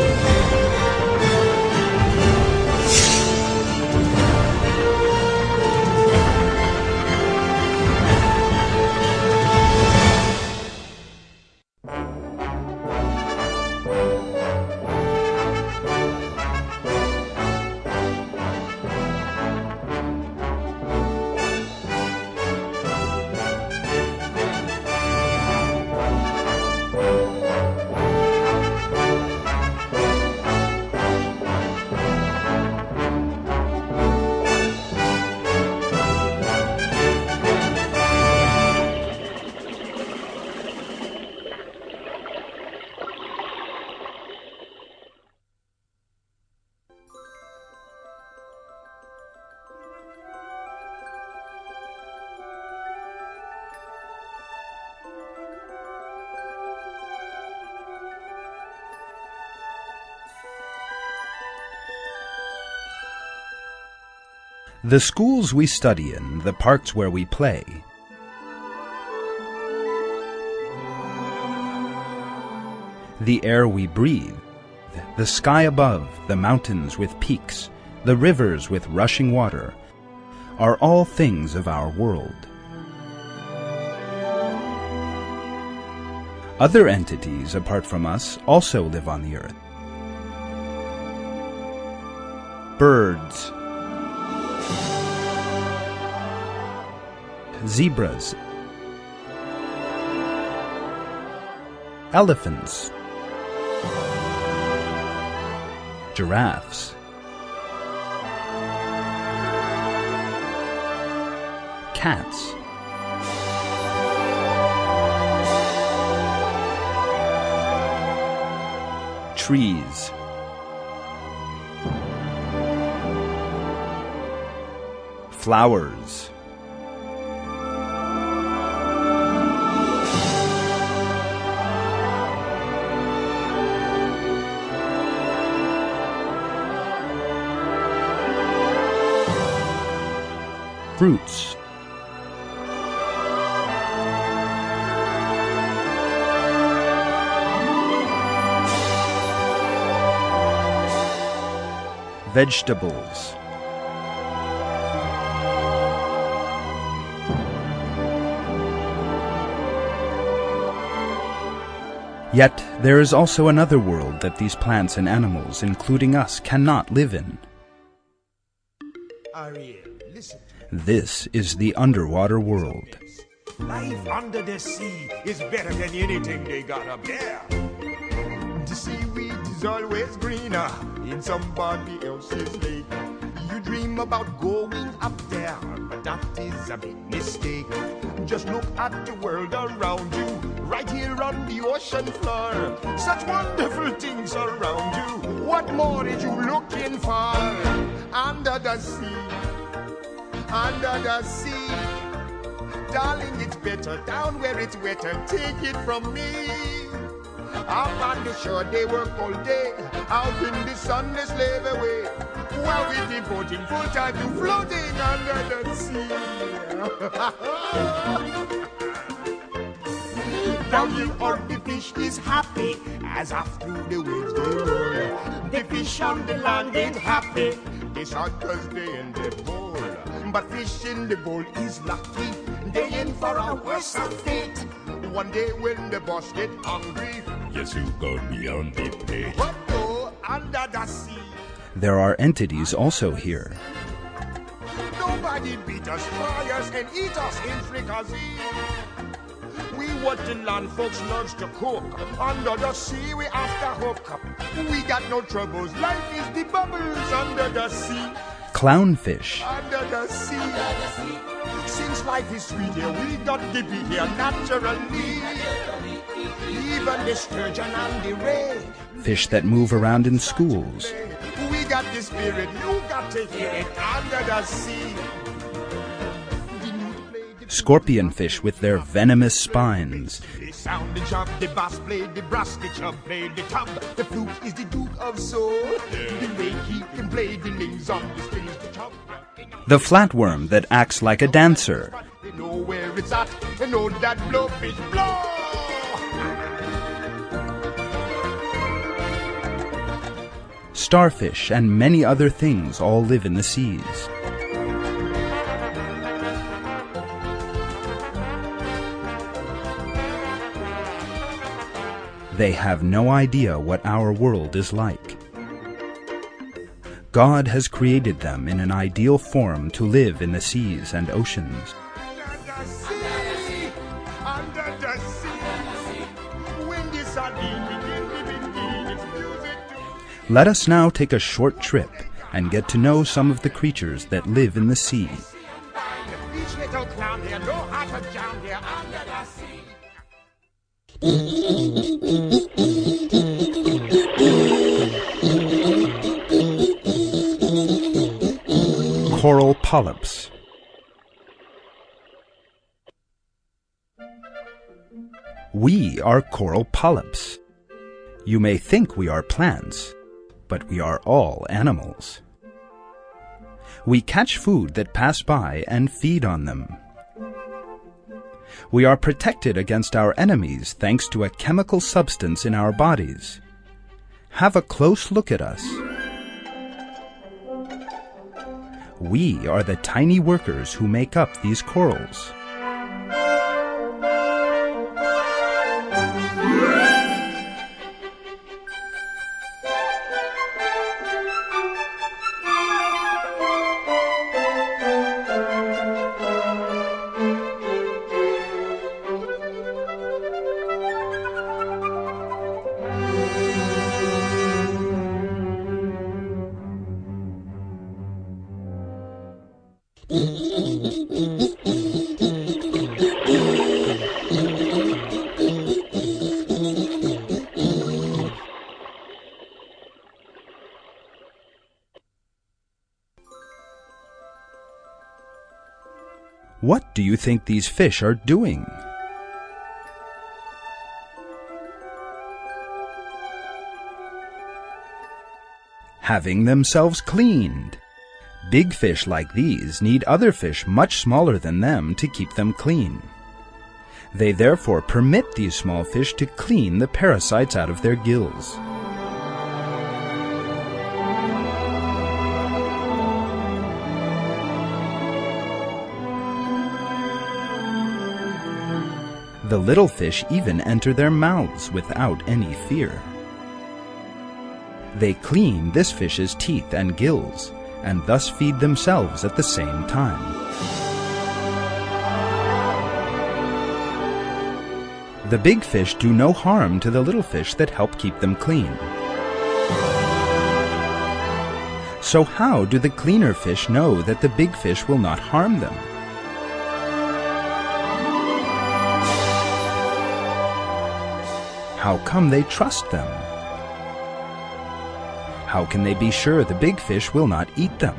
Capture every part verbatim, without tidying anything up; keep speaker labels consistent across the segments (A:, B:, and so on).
A: The schools we study in, the parks where we play, the air we breathe, the sky above, the mountains with peaks, the rivers with rushing water, are all things of our world. Other entities apart from us also live on the earth. Birds, zebras, elephants, giraffes, cats, trees, flowers, fruits, vegetables, yet there is also another world that these plants and animals, including us, cannot live in.
B: Ariel, listen.
A: This is the underwater world.
B: Life under the sea is better than anything they got up there. The seaweed is always greener in somebody else's lake. You dream about going up there, but that is a big mistake. Just look at the world around you, right here on the ocean floor. Such wonderful things around you. What more are you looking for? Under the sea, under the sea. Darling, it's better down where it's wetter. Take it from me. Up on the shore they work all day, out in the sun they slave away, while we're devoting full time to floating under the sea. Down here on the fish is happy, as after the waves they roll. The fish on the land ain't happy, they shot cause they in the bowl. But fish in the bowl is lucky, they in for a worse fate. One day when the boss get hungry, yes, you got me on the plate. What go under the sea?
A: There are entities also here.
B: Nobody beat us, fry us, and eat us in fricassee. We what the land folks loves to cook. Under the sea we after hook. We got no troubles. Life is the bubbles under the sea.
A: Clownfish.
B: Under the sea. Under the sea. Since life is sweet here, we got to be here naturally. Even the sturgeon and the ray.
A: Fish that move around in schools.
B: We got the spirit, you got to hear it under the sea.
A: Scorpion fish with their venomous spines.
B: They sound the job, the bass play, the brass, the chub play, the tub. The flute is the duke of soul. The way he can play the names on the strings, the chub.
A: The flatworm that acts like a dancer.
B: They know where it's at, they know that blowfish blow.
A: starfish, and many other things all live in the seas. They have no idea what our world is like. God has created them in an ideal form to live in the seas and oceans.
B: Under the sea, when the sardine begin to begin its music to...
A: Let us now take a short trip and get to know some of the creatures that live in the sea.
B: Each little clown here know how to drown here under the sea.
A: Coral polyps. We are coral polyps. You may think we are plants, but we are all animals. We catch food that pass by and feed on them. We are protected against our enemies thanks to a chemical substance in our bodies. Have a close look at us. We are the tiny workers who make up these corals. What do you think these fish are doing? Having themselves cleaned. Big fish like these need other fish much smaller than them to keep them clean. They therefore permit these small fish to clean the parasites out of their gills. The little fish even enter their mouths without any fear. They clean this fish's teeth and gills, and thus feed themselves at the same time. The big fish do no harm to the little fish that help keep them clean. So how do the cleaner fish know that the big fish will not harm them? How come they trust them? How can they be sure the big fish will not eat them?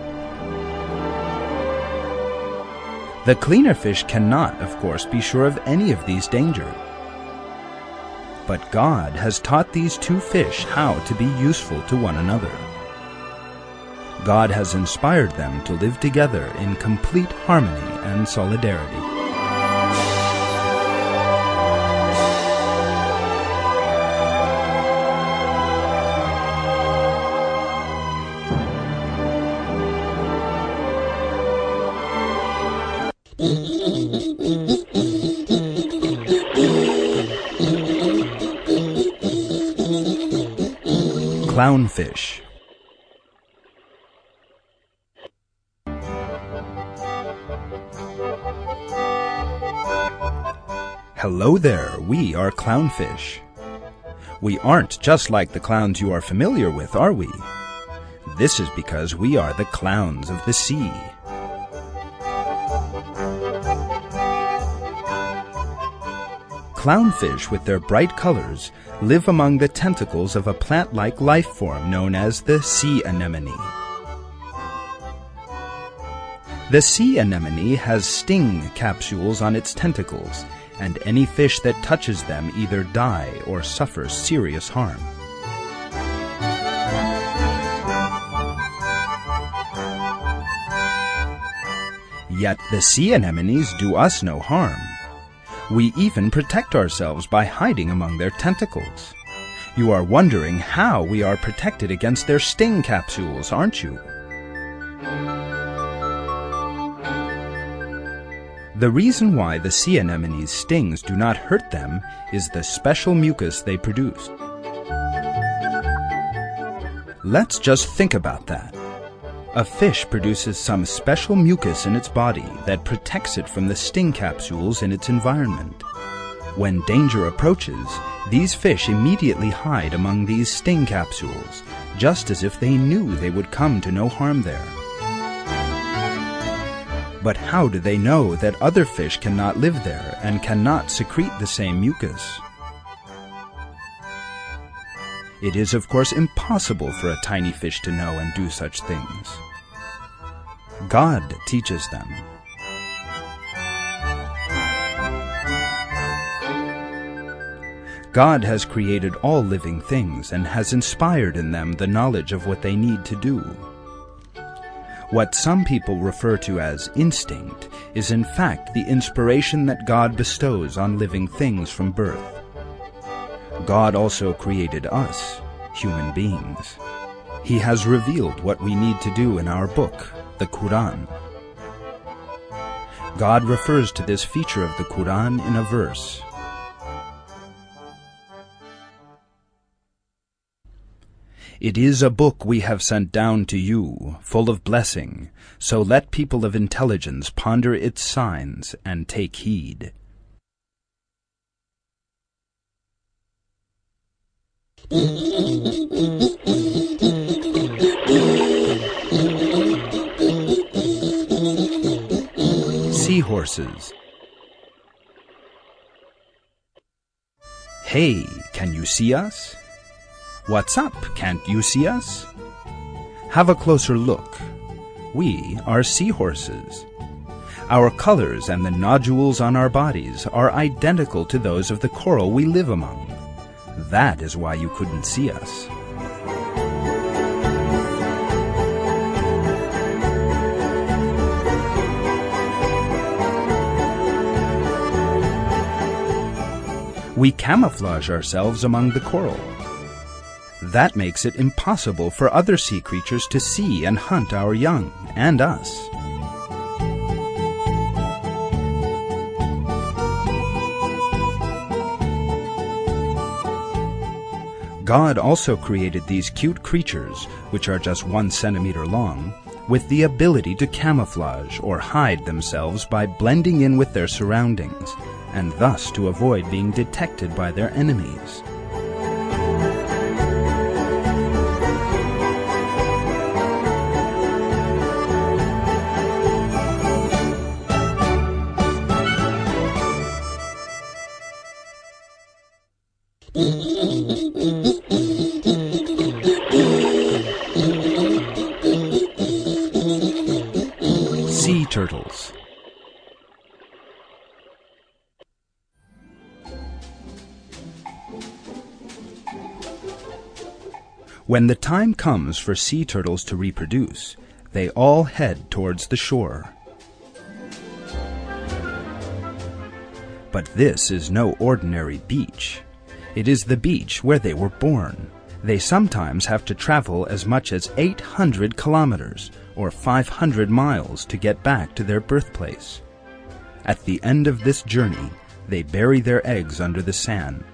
A: The cleaner fish cannot, of course, be sure of any of these dangers. But God has taught these two fish how to be useful to one another. God has inspired them to live together in complete harmony and solidarity. Clownfish. Hello there, we are clownfish. We aren't just like the clowns you are familiar with, are we? This is because we are the clowns of the sea. Clownfish, with their bright colors, live among the tentacles of a plant-like life form known as the sea anemone. The sea anemone has sting capsules on its tentacles, and any fish that touches them either die or suffers serious harm. Yet the sea anemones do us no harm. We even protect ourselves by hiding among their tentacles. You are wondering how we are protected against their sting capsules, aren't you? The reason why the sea anemone's stings do not hurt them is the special mucus they produce. Let's just think about that. A fish produces some special mucus in its body that protects it from the sting capsules in its environment. When danger approaches, these fish immediately hide among these sting capsules, just as if they knew they would come to no harm there. But how do they know that other fish cannot live there and cannot secrete the same mucus? It is, of course, impossible for a tiny fish to know and do such things. God teaches them. God has created all living things and has inspired in them the knowledge of what they need to do. What some people refer to as instinct is in fact the inspiration that God bestows on living things from birth. God also created us, human beings. He has revealed what we need to do in our book, the Quran. God refers to this feature of the Quran in a verse. It is a book we have sent down to you, full of blessing, so let people of intelligence ponder its signs and take heed. Seahorses. Hey, can you see us? What's up? Can't you see us? Have a closer look. We are seahorses. Our colors and the nodules on our bodies are identical to those of the coral we live among. That is why you couldn't see us. We camouflage ourselves among the coral. That makes it impossible for other sea creatures to see and hunt our young and us. God also created these cute creatures, which are just one centimeter long, with the ability to camouflage or hide themselves by blending in with their surroundings, and thus to avoid being detected by their enemies. Sea turtles. When the time comes for sea turtles to reproduce, they all head towards the shore. But this is no ordinary beach. It is the beach where they were born. They sometimes have to travel as much as eight hundred kilometers, or five hundred miles, to get back to their birthplace. At the end of this journey, they bury their eggs under the sand.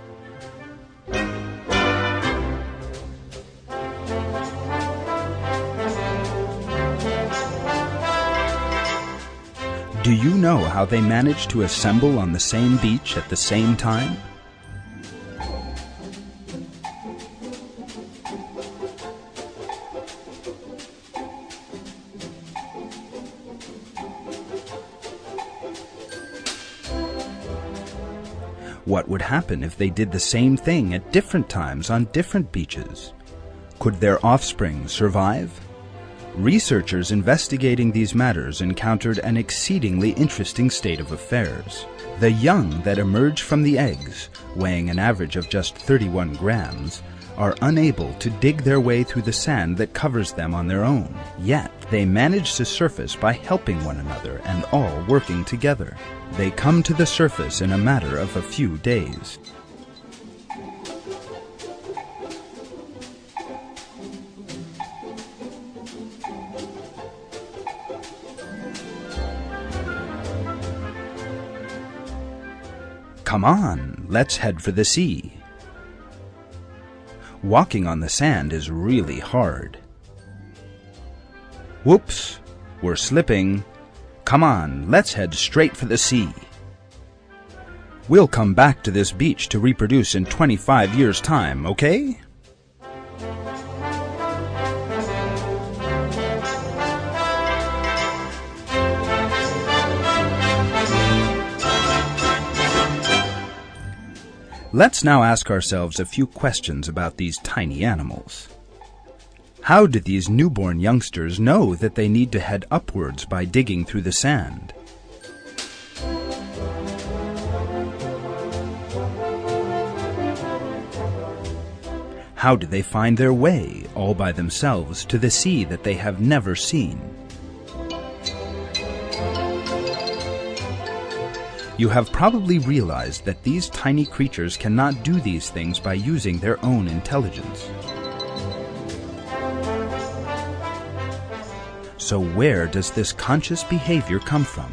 A: Do you know how they manage to assemble on the same beach at the same time? What would happen if they did the same thing at different times on different beaches? Could their offspring survive? Researchers investigating these matters encountered an exceedingly interesting state of affairs. The young that emerge from the eggs, weighing an average of just thirty-one grams, are unable to dig their way through the sand that covers them on their own. Yet, they manage to surface by helping one another and all working together. They come to the surface in a matter of a few days. Come on, let's head for the sea. Walking on the sand is really hard. Whoops, we're slipping. Come on, let's head straight for the sea. We'll come back to this beach to reproduce in twenty-five years' time, okay? Let's now ask ourselves a few questions about these tiny animals. How do these newborn youngsters know that they need to head upwards by digging through the sand? How do they find their way, all by themselves, to the sea that they have never seen? You have probably realized that these tiny creatures cannot do these things by using their own intelligence. So where does this conscious behavior come from?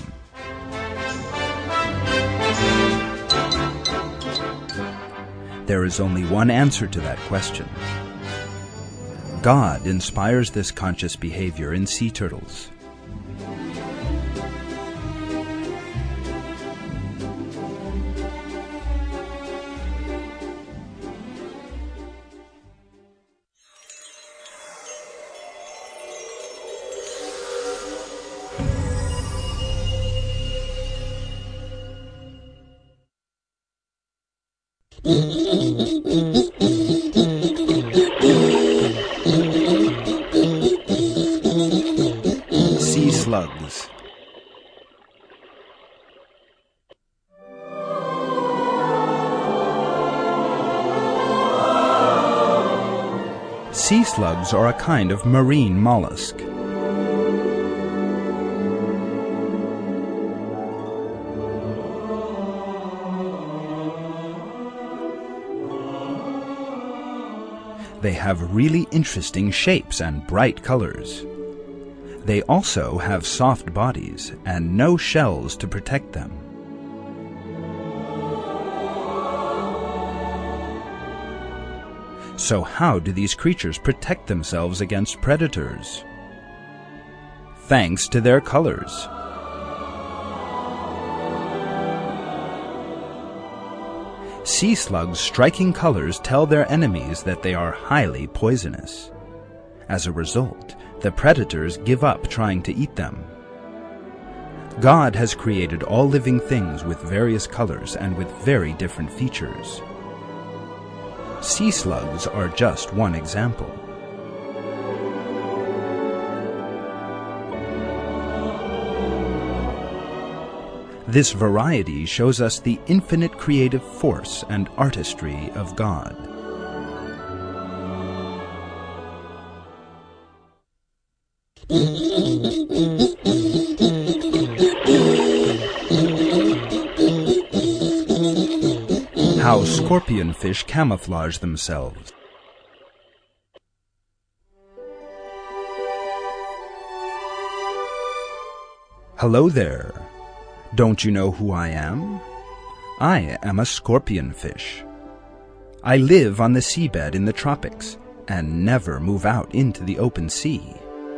A: There is only one answer to that question. God inspires this conscious behavior in sea turtles. Sea slugs. Sea slugs are a kind of marine mollusk. They have really interesting shapes and bright colors. They also have soft bodies and no shells to protect them. So how do these creatures protect themselves against predators? Thanks to their colors. Sea slugs' striking colors tell their enemies that they are highly poisonous. As a result, the predators give up trying to eat them. God has created all living things with various colors and with very different features. Sea slugs are just one example. This variety shows us the infinite creative force and artistry of God. How scorpionfish camouflage themselves. Hello there. Don't you know who I am? I am a scorpionfish. I live on the seabed in the tropics and never move out into the open sea.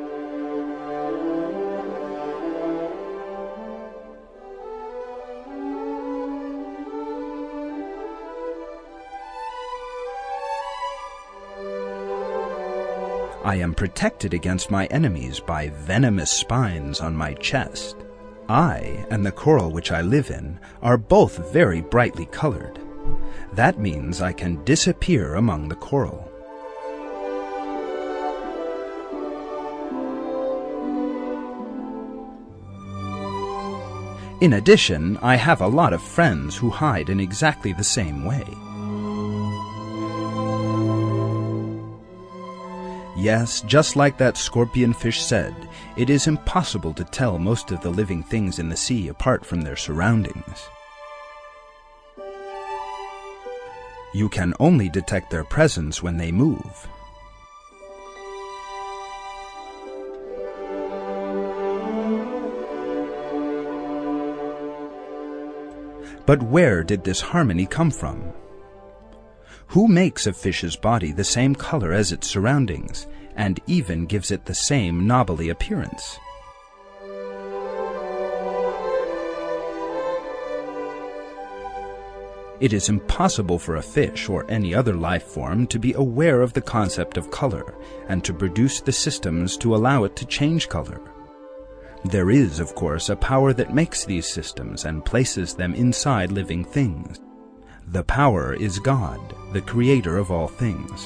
A: I am protected against my enemies by venomous spines on my chest. I and the coral which I live in are both very brightly colored. That means I can disappear among the coral. In addition, I have a lot of friends who hide in exactly the same way. Yes, just like that scorpionfish said, it is impossible to tell most of the living things in the sea apart from their surroundings. You can only detect their presence when they move. But where did this harmony come from? Who makes a fish's body the same color as its surroundings, and even gives it the same knobbly appearance? It is impossible for a fish or any other life form to be aware of the concept of color and to produce the systems to allow it to change color. There is, of course, a power that makes these systems and places them inside living things. The power is God, the creator of all things.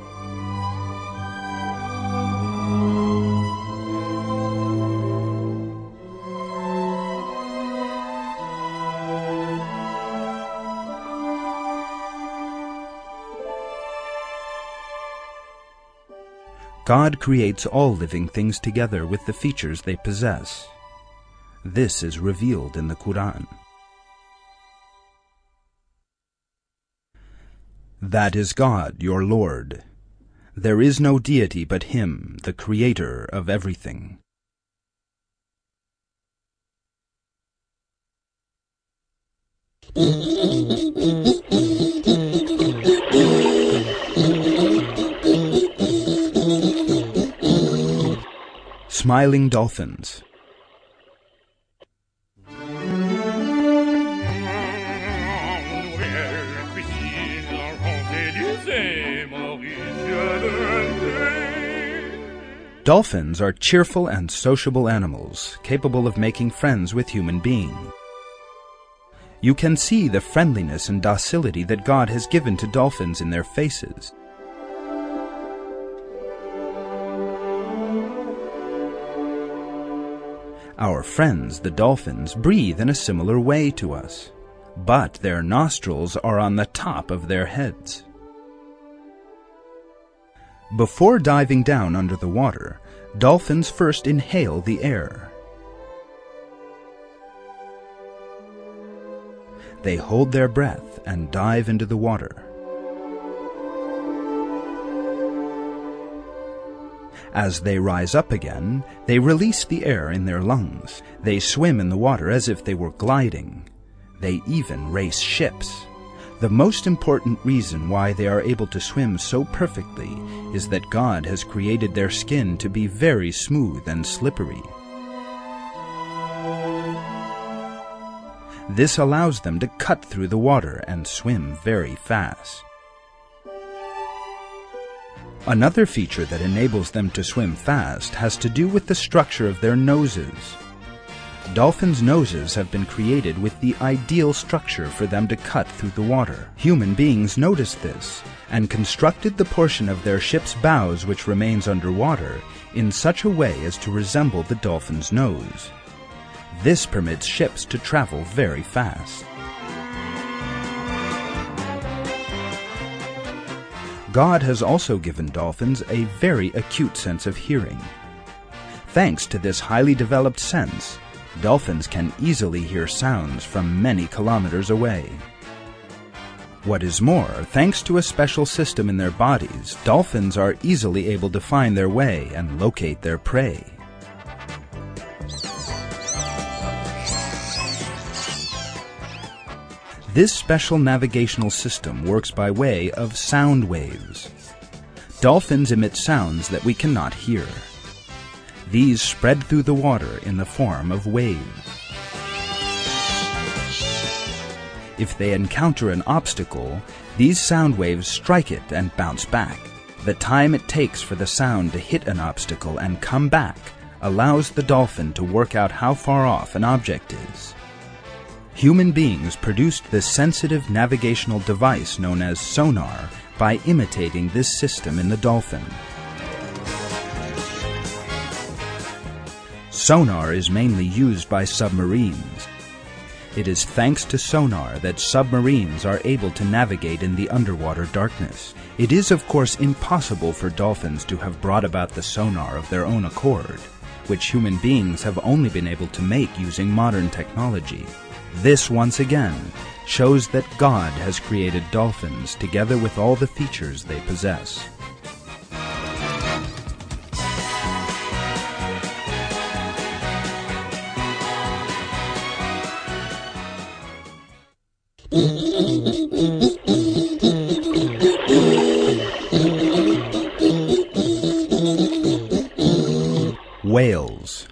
A: God creates all living things together with the features they possess. This is revealed in the Quran. That is God, your Lord. There is no deity but Him, the Creator of everything. Smiling dolphins. Dolphins are cheerful and sociable animals, capable of making friends with human beings. You can see the friendliness and docility that God has given to dolphins in their faces. Our friends, the dolphins, breathe in a similar way to us, but their nostrils are on the top of their heads. Before diving down under the water, dolphins first inhale the air. They hold their breath and dive into the water. As they rise up again, they release the air in their lungs. They swim in the water as if they were gliding. They even race ships. The most important reason why they are able to swim so perfectly is that God has created their skin to be very smooth and slippery. This allows them to cut through the water and swim very fast. Another feature that enables them to swim fast has to do with the structure of their noses. Dolphins' noses have been created with the ideal structure for them to cut through the water. Human beings noticed this and constructed the portion of their ship's bows which remains underwater in such a way as to resemble the dolphin's nose. This permits ships to travel very fast. God has also given dolphins a very acute sense of hearing. Thanks to this highly developed sense, dolphins can easily hear sounds from many kilometers away. What is more, thanks to a special system in their bodies, dolphins are easily able to find their way and locate their prey. This special navigational system works by way of sound waves. Dolphins emit sounds that we cannot hear. These spread through the water in the form of waves. If they encounter an obstacle, these sound waves strike it and bounce back. The time it takes for the sound to hit an obstacle and come back allows the dolphin to work out how far off an object is. Human beings produced this sensitive navigational device known as sonar by imitating this system in the dolphin. Sonar is mainly used by submarines. It is thanks to sonar that submarines are able to navigate in the underwater darkness. It is, of course, impossible for dolphins to have brought about the sonar of their own accord, which human beings have only been able to make using modern technology. This, once again, shows that God has created dolphins together with all the features they possess. Whales.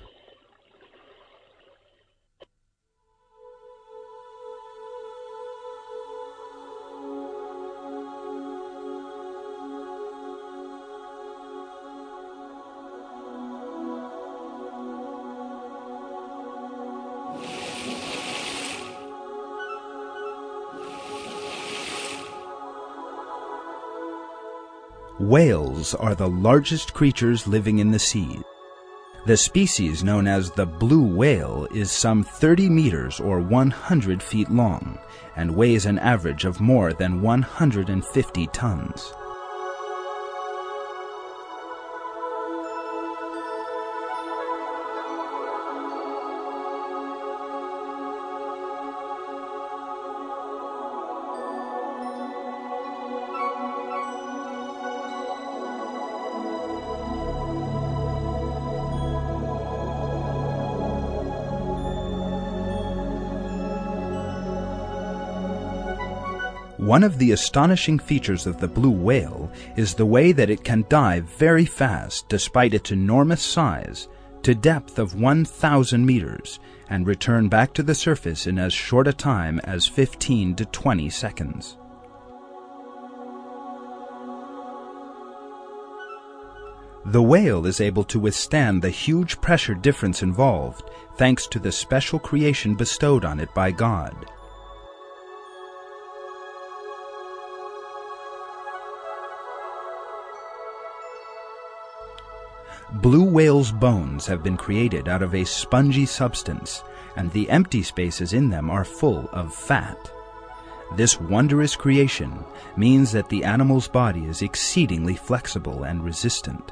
A: Whales are the largest creatures living in the sea. The species known as the blue whale is some thirty meters or one hundred feet long and weighs an average of more than one hundred fifty tons. One of the astonishing features of the blue whale is the way that it can dive very fast despite its enormous size to depth of one thousand meters and return back to the surface in as short a time as fifteen to twenty seconds. The whale is able to withstand the huge pressure difference involved thanks to the special creation bestowed on it by God. Blue whales' bones have been created out of a spongy substance, and the empty spaces in them are full of fat. This wondrous creation means that the animal's body is exceedingly flexible and resistant.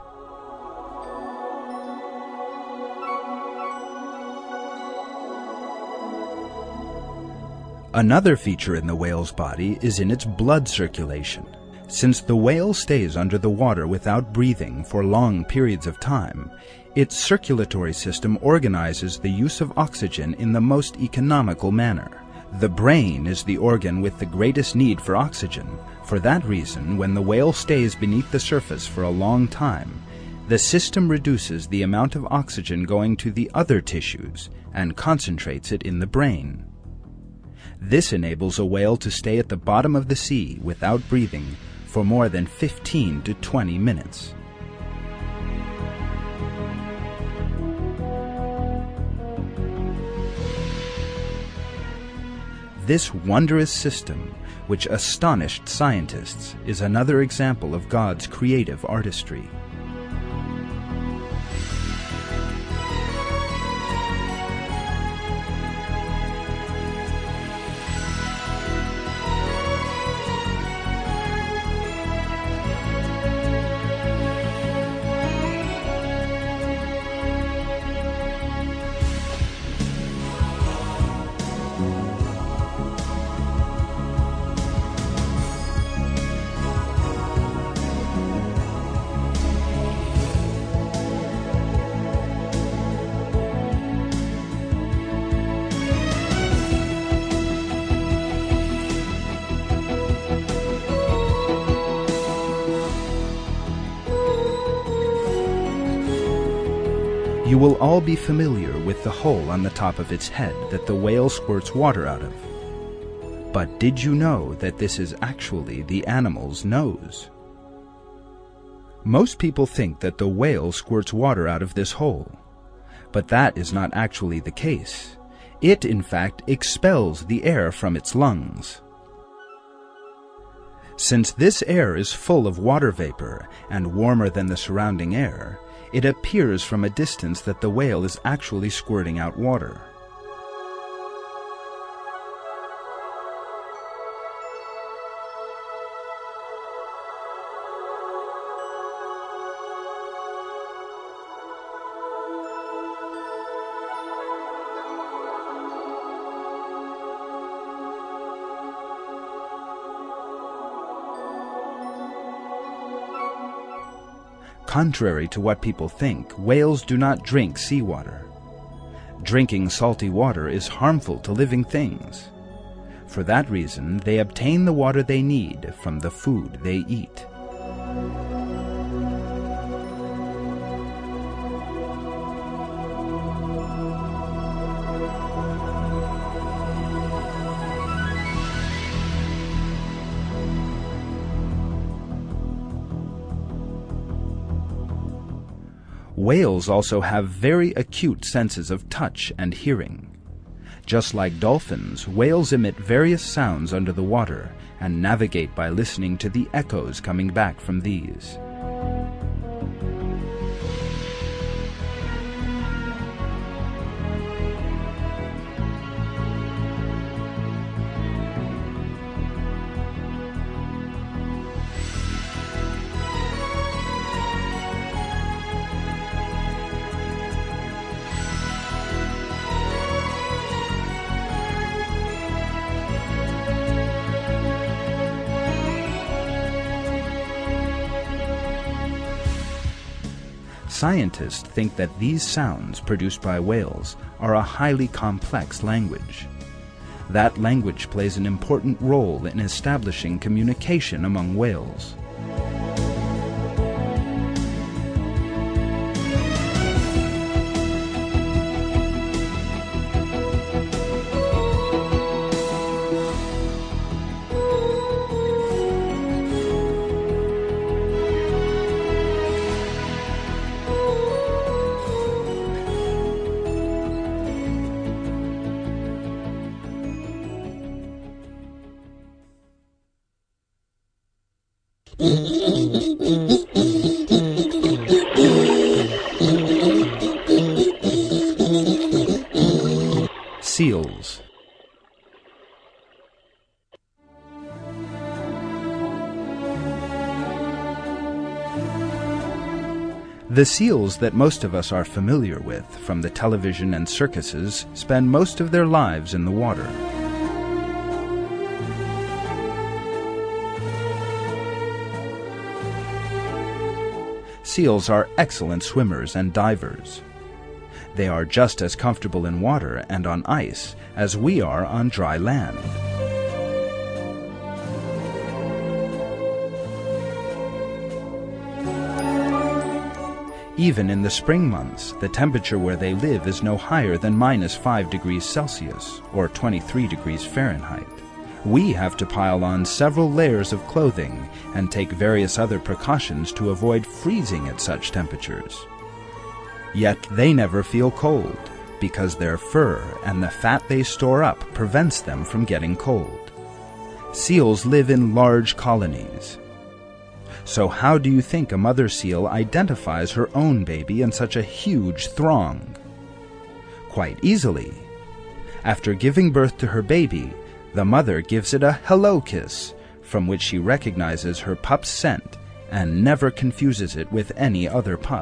A: Another feature in the whale's body is in its blood circulation. Since the whale stays under the water without breathing for long periods of time, its circulatory system organizes the use of oxygen in the most economical manner. The brain is the organ with the greatest need for oxygen. For that reason, when the whale stays beneath the surface for a long time, the system reduces the amount of oxygen going to the other tissues and concentrates it in the brain. This enables a whale to stay at the bottom of the sea without breathing for more than fifteen to twenty minutes. This wondrous system, which astonished scientists, is another example of God's creative artistry. You will all be familiar with the hole on the top of its head that the whale squirts water out of. But did you know that this is actually the animal's nose? Most people think that the whale squirts water out of this hole, but that is not actually the case. It, in fact, expels the air from its lungs. Since this air is full of water vapor and warmer than the surrounding air, it appears from a distance that the whale is actually squirting out water. Contrary to what people think, whales do not drink seawater. Drinking salty water is harmful to living things. For that reason, they obtain the water they need from the food they eat. Whales also have very acute senses of touch and hearing. Just like dolphins, whales emit various sounds under the water and navigate by listening to the echoes coming back from these. Scientists think that these sounds produced by whales are a highly complex language. That language plays an important role in establishing communication among whales. Seals. The seals that most of us are familiar with from the television and circuses spend most of their lives in the water. Seals are excellent swimmers and divers. They are just as comfortable in water and on ice as we are on dry land. Even in the spring months, the temperature where they live is no higher than minus five degrees Celsius, or twenty-three degrees Fahrenheit. We have to pile on several layers of clothing and take various other precautions to avoid freezing at such temperatures. Yet they never feel cold, because their fur and the fat they store up prevents them from getting cold. Seals live in large colonies. So how do you think a mother seal identifies her own baby in such a huge throng? Quite easily. After giving birth to her baby, the mother gives it a hello kiss, from which she recognizes her pup's scent and never confuses it with any other pup.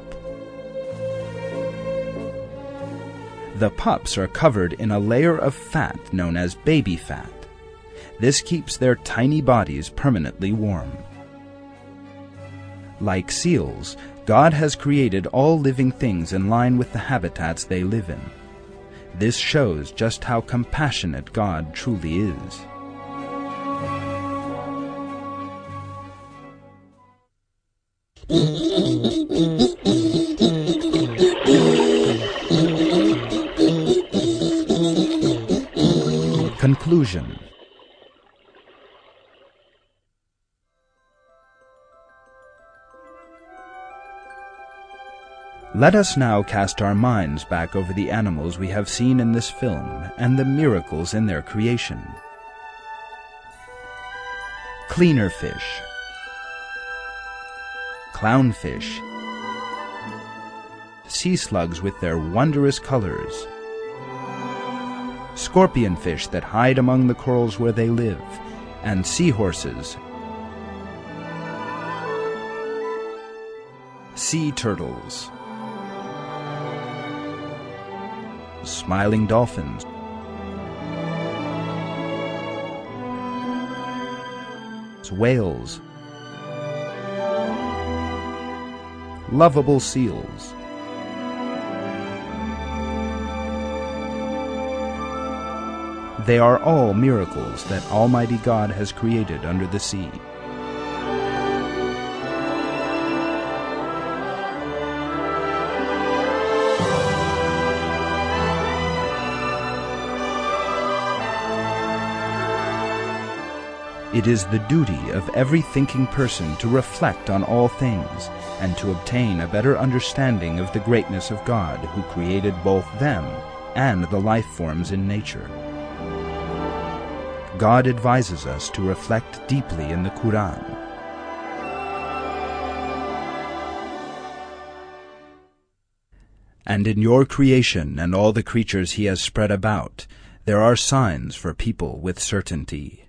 A: The pups are covered in a layer of fat known as baby fat. This keeps their tiny bodies permanently warm. Like seals, God has created all living things in line with the habitats they live in. This shows just how compassionate God truly is. Conclusion. Let us now cast our minds back over the animals we have seen in this film and the miracles in their creation. Cleaner fish, clownfish, sea slugs with their wondrous colors, scorpionfish that hide among the corals where they live, and seahorses, sea turtles, smiling dolphins, whales, lovable seals. They are all miracles that Almighty God has created under the sea. It is the duty of every thinking person to reflect on all things, and to obtain a better understanding of the greatness of God, who created both them and the life forms in nature. God advises us to reflect deeply in the Quran. And in your creation and all the creatures he has spread about, there are signs for people with certainty.